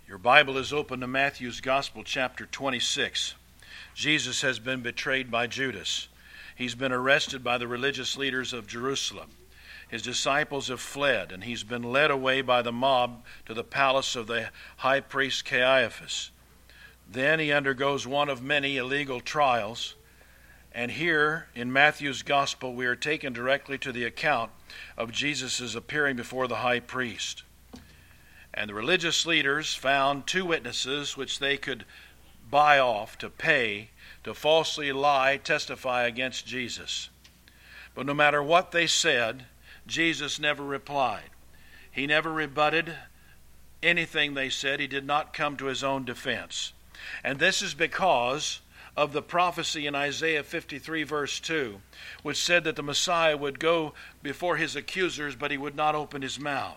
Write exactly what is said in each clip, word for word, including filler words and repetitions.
Your Bible is open to Matthew's Gospel, chapter twenty-six. Jesus has been betrayed by Judas. He's been arrested by the religious leaders of Jerusalem. His disciples have fled, and he's been led away by the mob to the palace of the high priest Caiaphas. Then he undergoes one of many illegal trials. And here in Matthew's Gospel, we are taken directly to the account of Jesus' appearing before the high priest. And the religious leaders found two witnesses which they could buy off to pay to falsely lie, testify against Jesus. But no matter what they said, Jesus never replied. He never rebutted anything they said. He did not come to his own defense. And this is because of the prophecy in Isaiah fifty-three, verse two, which said that the Messiah would go before his accusers, but he would not open his mouth.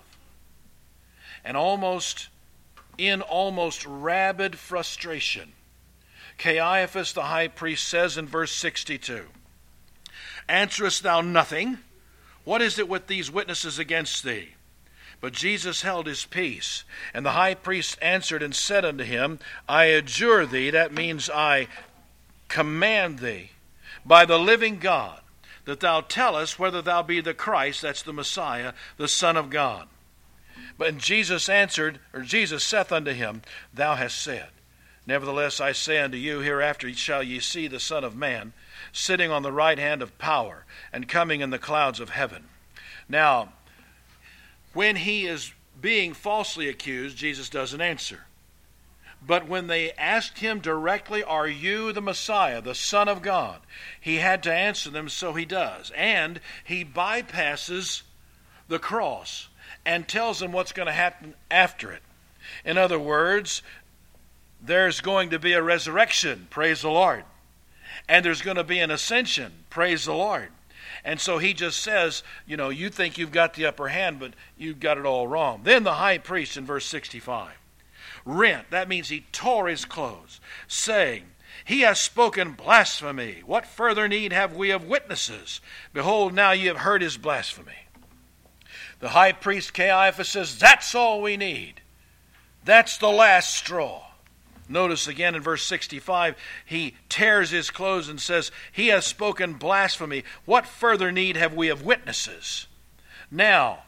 And almost, in almost rabid frustration, Caiaphas the high priest says in verse sixty-two, "Answerest thou nothing? What is it with these witnesses against thee?" But Jesus held his peace. And the high priest answered and said unto him, "I adjure thee," that means I command thee, "by the living God, that thou tell us whether thou be the Christ," that's the Messiah, "the Son of God." But Jesus answered, or Jesus saith unto him, "Thou hast said. Nevertheless I say unto you, hereafter shall ye see the Son of Man sitting on the right hand of power, and coming in the clouds of heaven." Now, when he is being falsely accused, Jesus doesn't answer. But when they asked him directly, "Are you the Messiah, the Son of God?" he had to answer them, so he does. And he bypasses the cross and tells them what's going to happen after it. In other words, there's going to be a resurrection, praise the Lord. And there's going to be an ascension, praise the Lord. And so he just says, you know, you think you've got the upper hand, but you've got it all wrong. Then the high priest in verse sixty-five, rent, that means he tore his clothes, saying, "He has spoken blasphemy. What further need have we of witnesses? Behold, now ye have heard his blasphemy." The high priest Caiaphas says, "That's all we need. That's the last straw." Notice again in verse sixty-five, he tears his clothes and says, "He has spoken blasphemy. What further need have we of witnesses?" Now,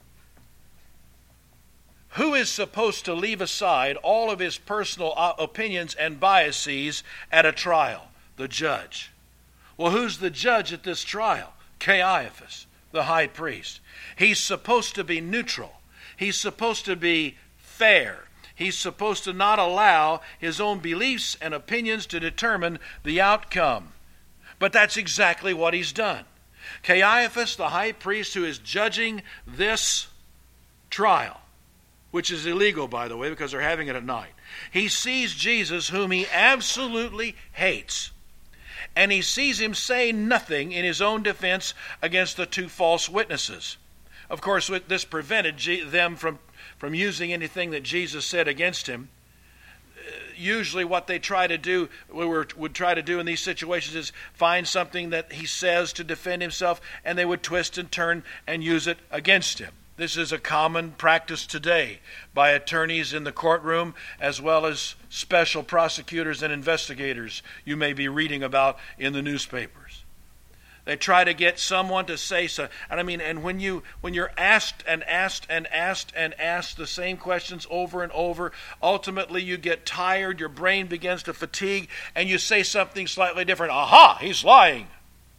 who is supposed to leave aside all of his personal opinions and biases at a trial? The judge. Well, who's the judge at this trial? Caiaphas, the high priest. He's supposed to be neutral. He's supposed to be fair. He's supposed to not allow his own beliefs and opinions to determine the outcome. But that's exactly what he's done. Caiaphas, the high priest who is judging this trial, which is illegal, by the way, because they're having it at night, he sees Jesus, whom he absolutely hates. And he sees him say nothing in his own defense against the two false witnesses. Of course, this prevented them from, from using anything that Jesus said against him. Usually what they try to do, would try to do in these situations is find something that he says to defend himself, and they would twist and turn and use it against him. This is a common practice today by attorneys in the courtroom, as well as special prosecutors and investigators you may be reading about in the newspapers. They try to get someone to say so. And I mean, and when you when you're asked and asked and asked and asked the same questions over and over, ultimately you get tired, your brain begins to fatigue, and you say something slightly different. Aha, he's lying.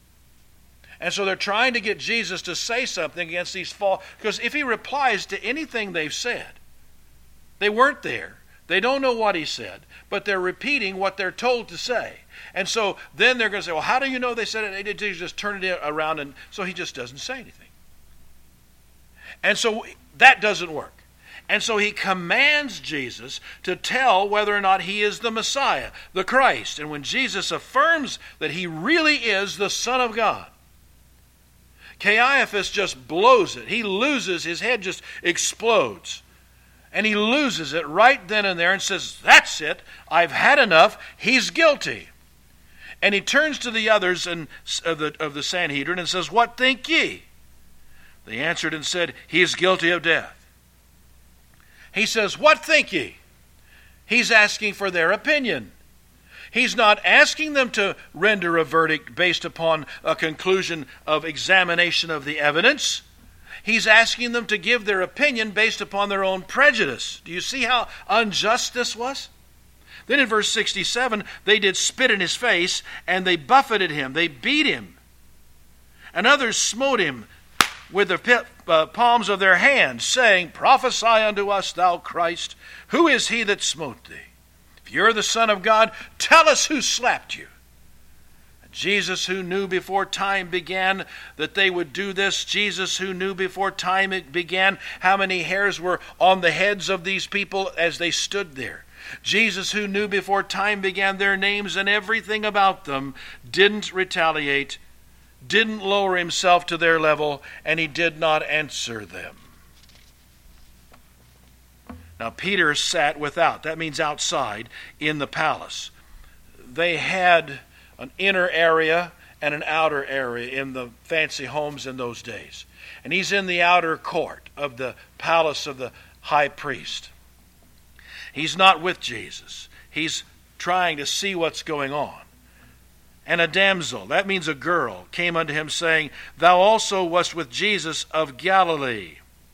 And so they're trying to get Jesus to say something against these false, because if he replies to anything they've said, they weren't there. They don't know what he said, but they're repeating what they're told to say. And so then they're going to say, well, how do you know they said it? They did just turn it around, and so he just doesn't say anything. And so that doesn't work. And so he commands Jesus to tell whether or not he is the Messiah, the Christ. And when Jesus affirms that he really is the Son of God, Caiaphas just blows it. He loses, his head just explodes. And he loses it right then and there and says, "That's it. I've had enough. He's guilty." And he turns to the others and, of, the, of the Sanhedrin and says, "What think ye?" They answered and said, "He is guilty of death." He says, "What think ye?" He's asking for their opinion. He's not asking them to render a verdict based upon a conclusion of examination of the evidence. He's asking them to give their opinion based upon their own prejudice. Do you see how unjust this was? Then in verse sixty-seven, they did spit in his face, and they buffeted him, they beat him. And others smote him with the uh, palms of their hands, saying, Prophesy unto us, thou Christ. Who is he that smote thee? If you're the Son of God, tell us who slapped you. Jesus, who knew before time began that they would do this, Jesus, who knew before time it began how many hairs were on the heads of these people as they stood there, Jesus, who knew before time began their names and everything about them, didn't retaliate, didn't lower himself to their level, and he did not answer them. Now Peter sat without. That means outside in the palace. They had an inner area and an outer area in the fancy homes in those days. And he's in the outer court of the palace of the high priest. He's not with Jesus. He's trying to see what's going on. And a damsel, that means a girl, came unto him saying, Thou also wast with Jesus of Galilee.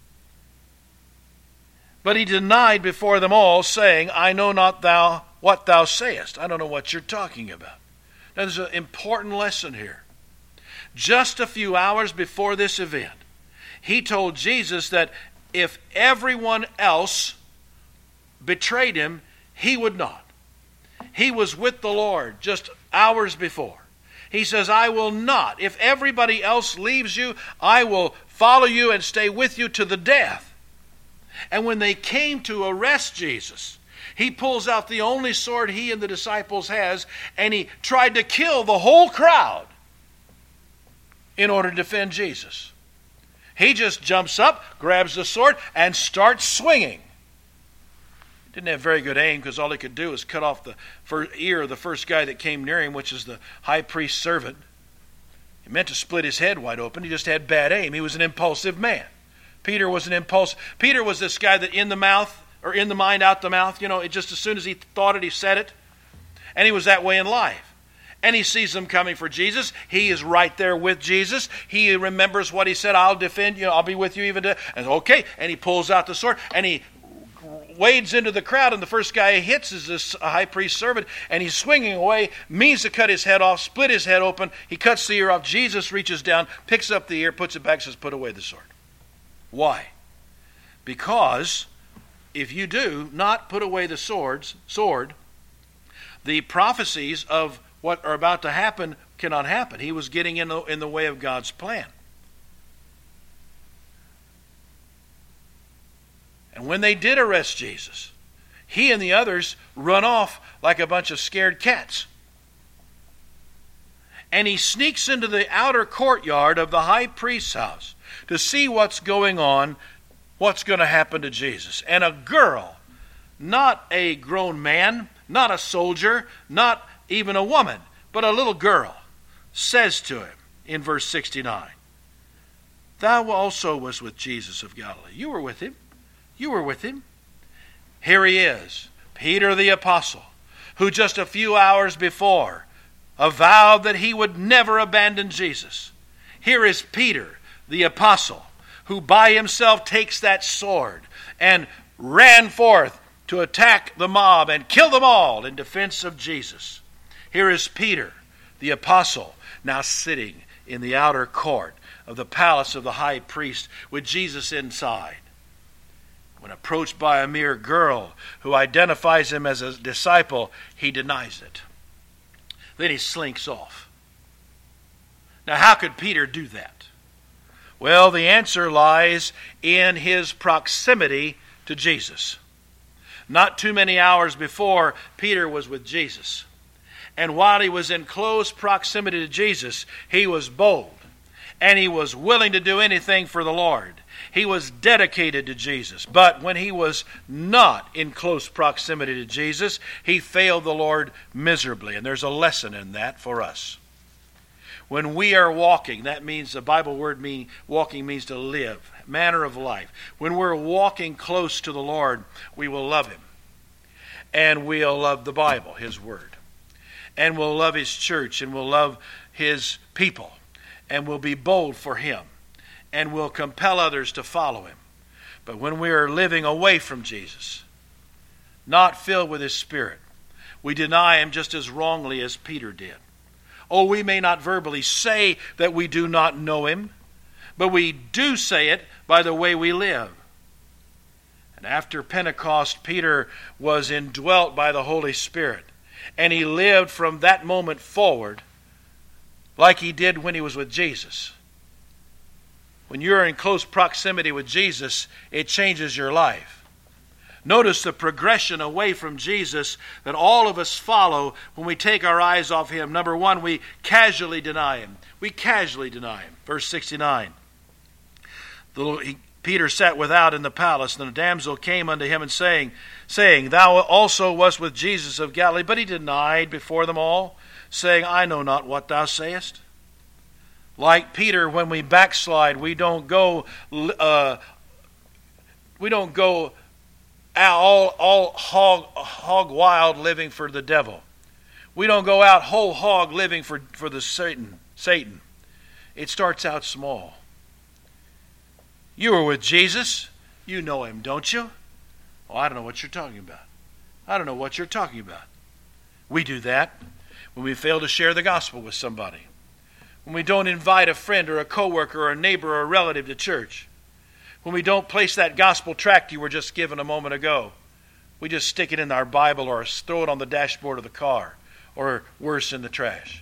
But he denied before them all, saying, I know not thou what thou sayest. I don't know what you're talking about. Now there's an important lesson here. Just a few hours before this event, he told Jesus that if everyone else betrayed him, he would not. He was with the Lord just hours before. He says, I will not. If everybody else leaves you, I will follow you and stay with you to the death. And when they came to arrest Jesus, he pulls out the only sword he and the disciples has, and he tried to kill the whole crowd in order to defend Jesus. He just jumps up, grabs the sword, and starts swinging. Didn't have very good aim because all he could do was cut off the first ear of the first guy that came near him, which is the high priest's servant. He meant to split his head wide open. He just had bad aim. He was an impulsive man. Peter was an impulse. Peter was this guy that in the mouth, or in the mind, out the mouth, you know, it just as soon as he thought it, he said it. And he was that way in life. And he sees them coming for Jesus. He is right there with Jesus. He remembers what he said, I'll defend you, I'll be with you even to, and okay. And he pulls out the sword, and he wades into the crowd, and the first guy he hits is this high priest servant, and he's swinging away, means to cut his head off, split his head open. He cuts the ear off. Jesus reaches down, picks up the ear, puts it back, says, put away the sword. Why? Because if you do not put away the swords, sword, the prophecies of what are about to happen cannot happen. He was getting in the, in the way of God's plan. And when they did arrest Jesus, he and the others run off like a bunch of scared cats. And he sneaks into the outer courtyard of the high priest's house to see what's going on, what's going to happen to Jesus. And a girl, not a grown man, not a soldier, not even a woman, but a little girl, says to him in verse sixty-nine, Thou also was with Jesus of Galilee. You were with him. You were with him. Here he is, Peter the apostle, who just a few hours before avowed that he would never abandon Jesus. Here is Peter the apostle, who by himself takes that sword and ran forth to attack the mob and kill them all in defense of Jesus. Here is Peter the apostle, now sitting in the outer court of the palace of the high priest with Jesus inside. When approached by a mere girl who identifies him as a disciple, he denies it. Then he slinks off. Now, how could Peter do that? Well, the answer lies in his proximity to Jesus. Not too many hours before, Peter was with Jesus. And while he was in close proximity to Jesus, he was bold. And he was willing to do anything for the Lord. He was dedicated to Jesus. But when he was not in close proximity to Jesus, he failed the Lord miserably. And there's a lesson in that for us. When we are walking, that means, the Bible word mean walking means to live, manner of life. When we're walking close to the Lord, we will love him. and we'll love the Bible, His Word. And we'll love His church, and we'll love His people. And we'll be bold for Him. And we'll compel others to follow Him. But when we are living away from Jesus, not filled with His Spirit, we deny Him just as wrongly as Peter did. Oh, we may not verbally say that we do not know Him, but we do say it by the way we live. And after Pentecost, Peter was indwelt by the Holy Spirit. And he lived from that moment forward like he did when he was with Jesus. When you're in close proximity with Jesus, it changes your life. Notice the progression away from Jesus that all of us follow when we take our eyes off Him. Number one, we casually deny Him. We casually deny Him. Verse sixty-nine. The, he, Peter sat without in the palace, and the damsel came unto him and saying, saying, Thou also wast with Jesus of Galilee. But he denied before them all, saying, I know not what thou sayest. Like Peter, when we backslide, we don't go, uh, we don't go all all hog hog wild living for the devil. We don't go out whole hog living for for the Satan. Satan. It starts out small. You were with Jesus. You know Him, don't you? Oh, I don't know what you're talking about. I don't know what you're talking about. We do that when we fail to share the gospel with somebody. When we don't invite a friend or a coworker or a neighbor or a relative to church. When we don't place that gospel tract you were just given a moment ago. We just stick it in our Bible or throw it on the dashboard of the car. Or worse, in the trash.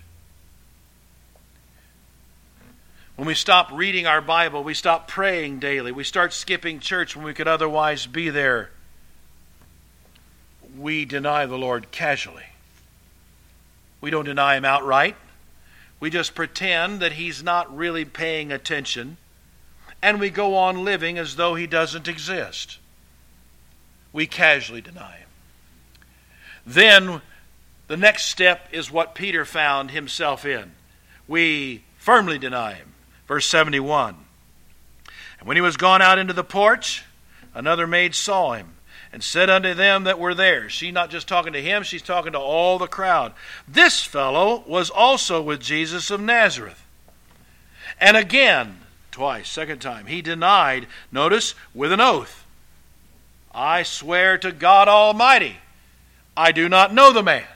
When we stop reading our Bible, we stop praying daily. We start skipping church when we could otherwise be there. We deny the Lord casually. We don't deny Him outright. We just pretend that He's not really paying attention. And we go on living as though He doesn't exist. We casually deny Him. Then the next step is what Peter found himself in. We firmly deny Him. Verse seventy-one. And when he was gone out into the porch, another maid saw him, and said unto them that were there. She's not just talking to him, she's talking to all the crowd. This fellow was also with Jesus of Nazareth. And again, twice, second time, he denied, notice, with an oath. I swear to God Almighty, I do not know the man.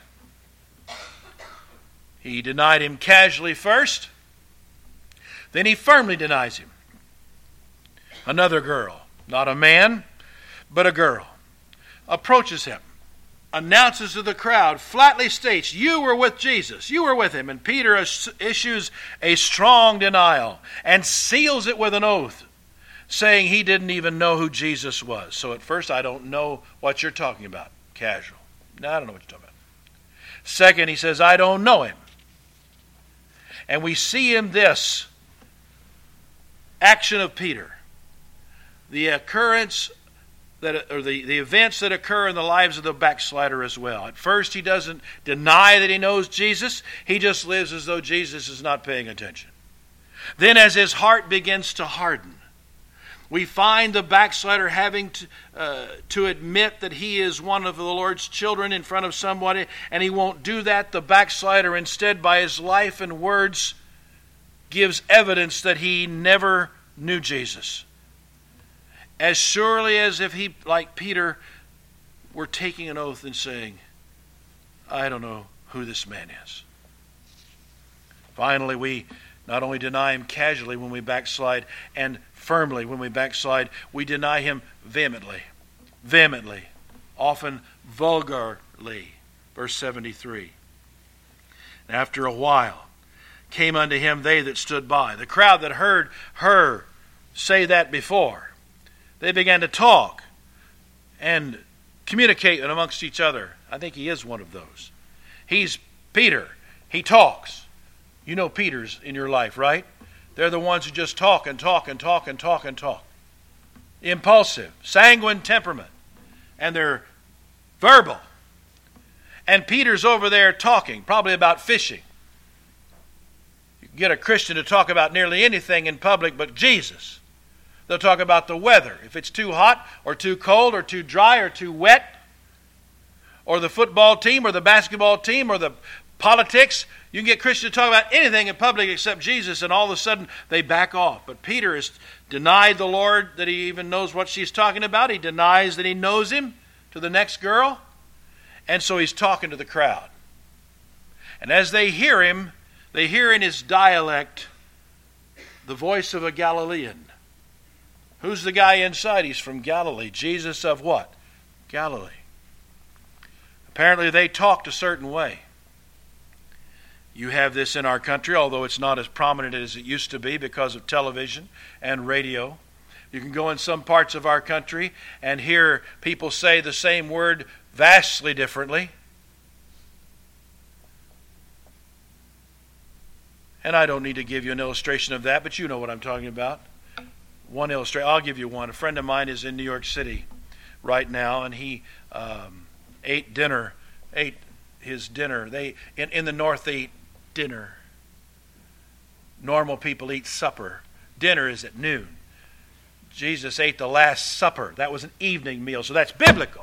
He denied Him casually first. Then he firmly denies Him. Another girl, not a man, but a girl, approaches him, announces to the crowd, flatly states, you were with Jesus, you were with Him. And Peter issues a strong denial and seals it with an oath, saying he didn't even know who Jesus was. So at first, I don't know what you're talking about. Casual. No, I don't know what you're talking about. Second, he says, I don't know Him. And we see in this action of Peter the occurrence that, or the, the events that occur in the lives of the backslider as well. At first, he doesn't deny that he knows Jesus. He just lives as though Jesus is not paying attention. Then as his heart begins to harden, we find the backslider having to, uh, to admit that he is one of the Lord's children in front of somebody, and he won't do that. The backslider instead, by his life and words, gives evidence that he never knew Jesus. As surely as if he, like Peter, were taking an oath and saying, I don't know who this man is. Finally, we not only deny Him casually when we backslide, and firmly when we backslide, we deny Him vehemently. Vehemently. Often vulgarly. Verse seventy-three. And after a while, came unto him they that stood by. The crowd that heard her say that before. They began to talk and communicate amongst each other. I think he is one of those. He's Peter. He talks. You know Peters in your life, right? They're the ones who just talk and talk and talk and talk and talk. Impulsive, sanguine temperament. And they're verbal. And Peter's over there talking, probably about fishing. You can get a Christian to talk about nearly anything in public but Jesus. They'll talk about the weather. If it's too hot or too cold or too dry or too wet. or the football team or the basketball team or the politics. You can get Christians to talk about anything in public except Jesus, and all of a sudden they back off. But Peter has denied the Lord that he even knows what she's talking about. He denies that he knows him to the next girl. And so he's talking to the crowd. And as they hear him, they hear in his dialect the voice of a Galilean. Who's the guy inside? He's from Galilee. Jesus of what? Galilee. Apparently they talked a certain way. You have this in our country, although it's not as prominent as it used to be because of television and radio. You can go in some parts of our country and hear people say the same word vastly differently. And I don't need to give you an illustration of that, but you know what I'm talking about. One illustration. I'll give you one. A friend of mine is in New York City right now, and he um, ate dinner, ate his dinner. They in, in the North they eat dinner. Normal people eat supper. Dinner is at noon. Jesus ate the Last Supper. That was an evening meal, so that's biblical.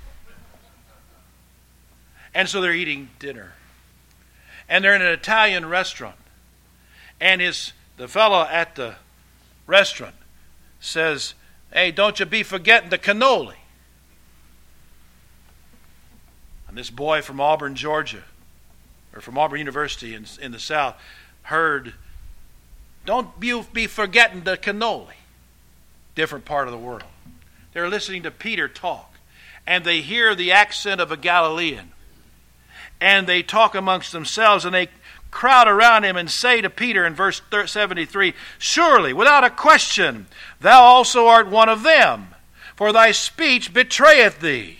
And so they're eating dinner. And they're in an Italian restaurant. And his the fellow at the restaurant says, "Hey, don't you be forgetting the cannoli." And this boy from Auburn, Georgia, or from Auburn University in, in the South, heard, "Don't you be forgetting the cannoli." Different part of the world. They're listening to Peter talk, and they hear the accent of a Galilean. And they talk amongst themselves, and they crowd around him and say to Peter in verse seventy-three, "Surely, without a question, thou also art one of them, for thy speech betrayeth thee."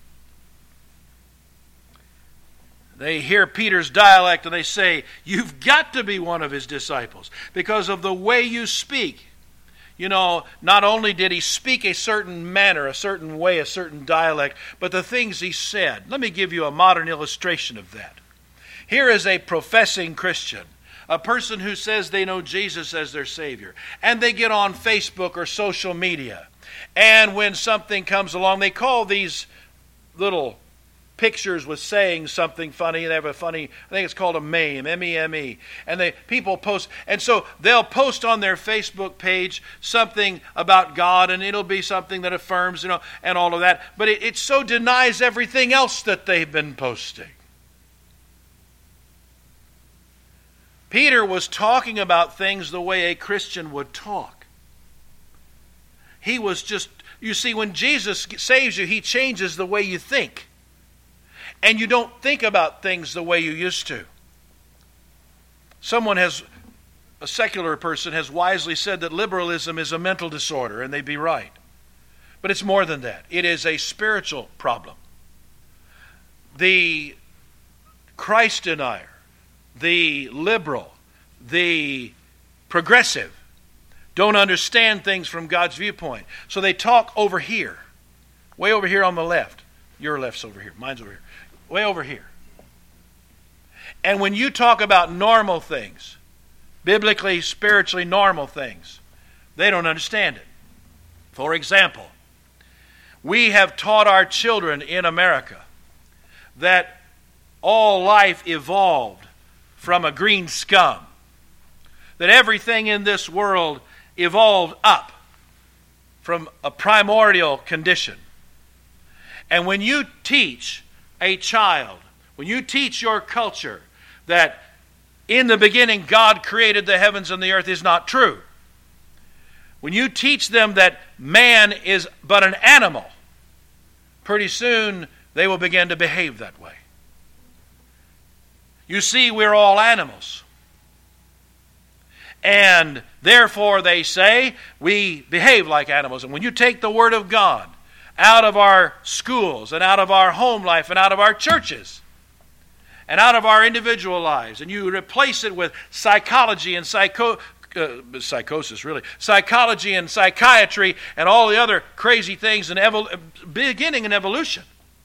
They hear Peter's dialect and they say, "You've got to be one of his disciples because of the way you speak." You know, not only did he speak a certain manner, a certain way, a certain dialect, but the things he said. Let me give you a modern illustration of that. Here is a professing Christian, a person who says they know Jesus as their Savior, and they get on Facebook or social media, and when something comes along, they call these little pictures with saying something funny. They have a funny, I think it's called a meme, M E M E. And they people post, and so they'll post on their Facebook page something about God, and it'll be something that affirms, you know, and all of that. But it, it so denies everything else that they've been posting. Peter was talking about things the way a Christian would talk. He was just, you see, when Jesus saves you, he changes the way you think. And you don't think about things the way you used to. Someone has, a secular person has wisely said that liberalism is a mental disorder, and they'd be right. But it's more than that. It is a spiritual problem. The Christ denier, the liberal, the progressive don't understand things from God's viewpoint. So they talk over here, way over here on the left. Your left's over here, mine's over here. Way over here. And when you talk about normal things, biblically, spiritually normal things, they don't understand it. For example, we have taught our children in America that all life evolved from a green scum. That everything in this world evolved up from a primordial condition. And when you teach a child, when you teach your culture that in the beginning God created the heavens and the earth is not true. When you teach them that man is but an animal, pretty soon they will begin to behave that way. You see, we're all animals. And therefore, they say, we behave like animals. And when you take the Word of God out of our schools and out of our home life and out of our churches and out of our individual lives, and you replace it with psychology and psycho, uh, psychosis, really, psychology and psychiatry and all the other crazy things and evol- beginning in evolution,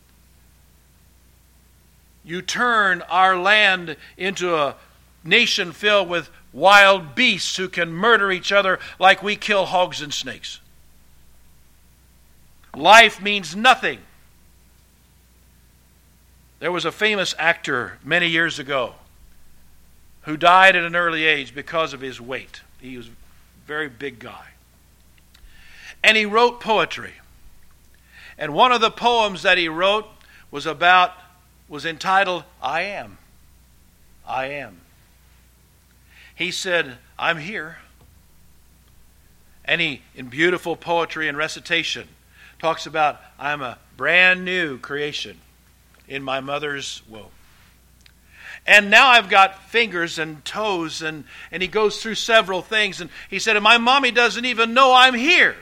you turn our land into a nation filled with wild beasts who can murder each other like we kill hogs and snakes. Life means nothing. There was a famous actor many years ago who died at an early age because of his weight. He was a very big guy. And he wrote poetry. And one of the poems that he wrote was about, was entitled, I Am. I Am. He said, I'm here. And he, in beautiful poetry and recitation, talks about, I'm a brand new creation in my mother's womb. And now I've got fingers and toes, and, and he goes through several things. And he said, and my mommy doesn't even know I'm here.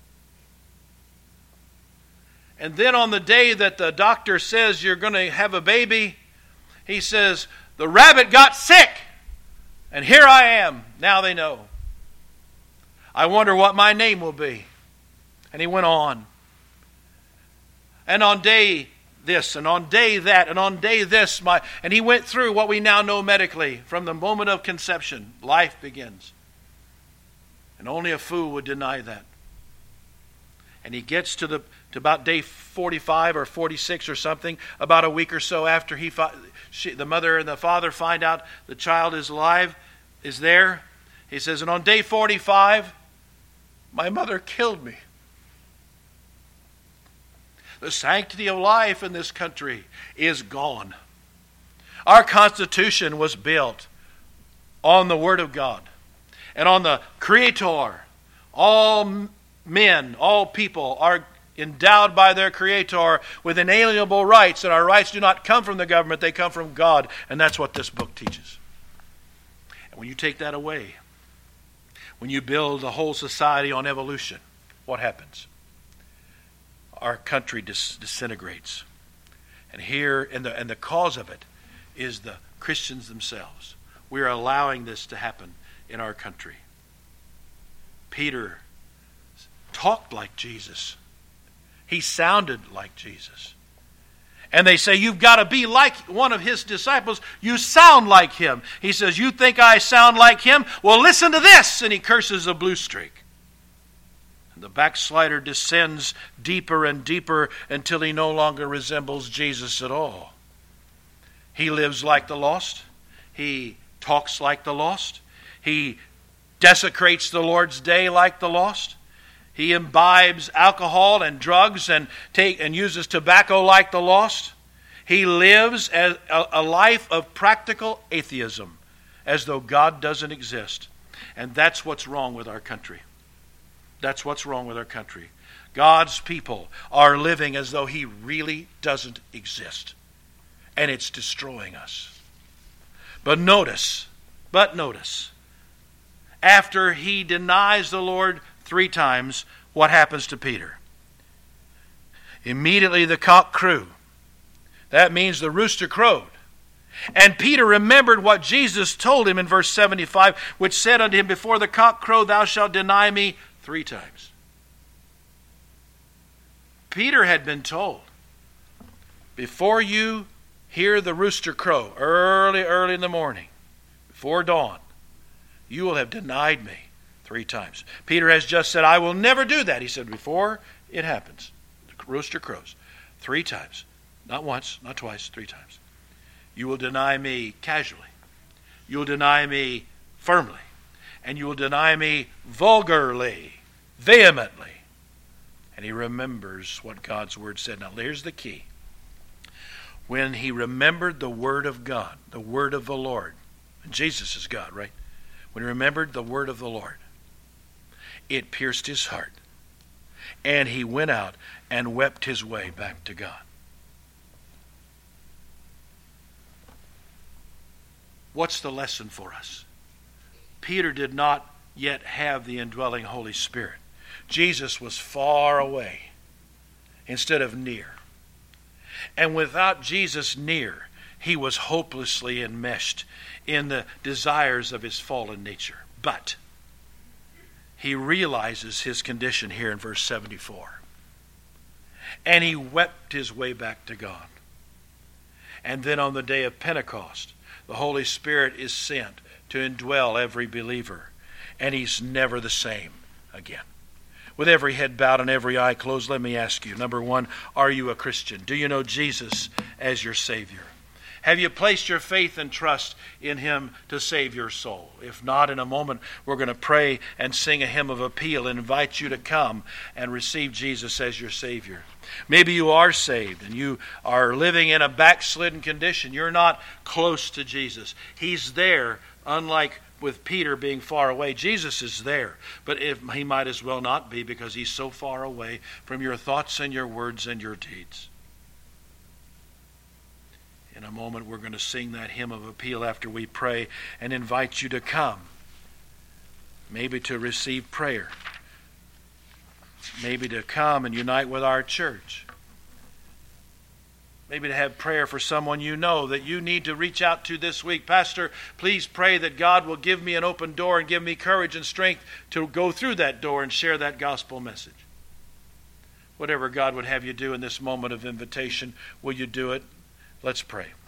And then on the day that the doctor says you're going to have a baby, he says, the rabbit got sick, and here I am. Now they know. I wonder what my name will be. And he went on. And on day this, and on day that, and on day this, my and he went through what we now know medically. From the moment of conception, life begins. And only a fool would deny that. And he gets to the to about day forty-five or forty-six or something, about a week or so after he she, the mother and the father find out the child is alive, is there. He says, and on day forty-five, my mother killed me. The sanctity of life in this country is gone. Our Constitution was built on the Word of God and on the Creator. All men, all people are endowed by their Creator with inalienable rights, and our rights do not come from the government, they come from God, and that's what this book teaches. And when you take that away, when you build a whole society on evolution, what happens? Our country dis- disintegrates. And here, and the, and the cause of it is the Christians themselves. We are allowing this to happen in our country. Peter talked like Jesus. He sounded like Jesus. And they say, you've got to be like one of his disciples. You sound like him. He says, you think I sound like him? Well, listen to this. And he curses a blue streak. And the backslider descends deeper and deeper until he no longer resembles Jesus at all. He lives like the lost. He talks like the lost. He desecrates the Lord's day like the lost. He imbibes alcohol and drugs and take and uses tobacco like the lost. He lives as a, a life of practical atheism, as though God doesn't exist. And that's what's wrong with our country. That's what's wrong with our country. God's people are living as though He really doesn't exist. And it's destroying us. But notice, but notice, after he denies the Lord three times, what happens to Peter? Immediately the cock crew. That means the rooster crowed. And Peter remembered what Jesus told him in verse seventy-five, which said unto him, before the cock crow, thou shalt deny me three times. Peter had been told, before you hear the rooster crow early, early in the morning, before dawn, you will have denied me three times. Peter has just said, I will never do that. He said, before it happens, the rooster crows, three times. Not once, not twice, three times. You will deny me casually. You will deny me firmly. And you will deny me vulgarly, vehemently. And he remembers what God's word said. Now here's the key. When he remembered the word of God, the word of the Lord, and Jesus is God, right? When he remembered the word of the Lord, it pierced his heart. And he went out and wept his way back to God. What's the lesson for us? Peter did not yet have the indwelling Holy Spirit. Jesus was far away instead of near. And without Jesus near, he was hopelessly enmeshed in the desires of his fallen nature. But he realizes his condition here in verse seventy-four. And he wept his way back to God. And then on the day of Pentecost, the Holy Spirit is sent to indwell every believer. And he's never the same again. With every head bowed and every eye closed, let me ask you, number one, are you a Christian? Do you know Jesus as your Savior? Have you placed your faith and trust in Him to save your soul? If not, in a moment we're going to pray and sing a hymn of appeal and invite you to come and receive Jesus as your Savior. Maybe you are saved and you are living in a backslidden condition. You're not close to Jesus. He's there, unlike with Peter being far away. Jesus is there, but if, He might as well not be, because He's so far away from your thoughts and your words and your deeds. In a moment we're going to sing that hymn of appeal after we pray and invite you to come. Maybe to receive prayer. Maybe to come and unite with our church. Maybe to have prayer for someone you know that you need to reach out to this week. Pastor, please pray that God will give me an open door and give me courage and strength to go through that door and share that gospel message. Whatever God would have you do in this moment of invitation, will you do it? Let's pray.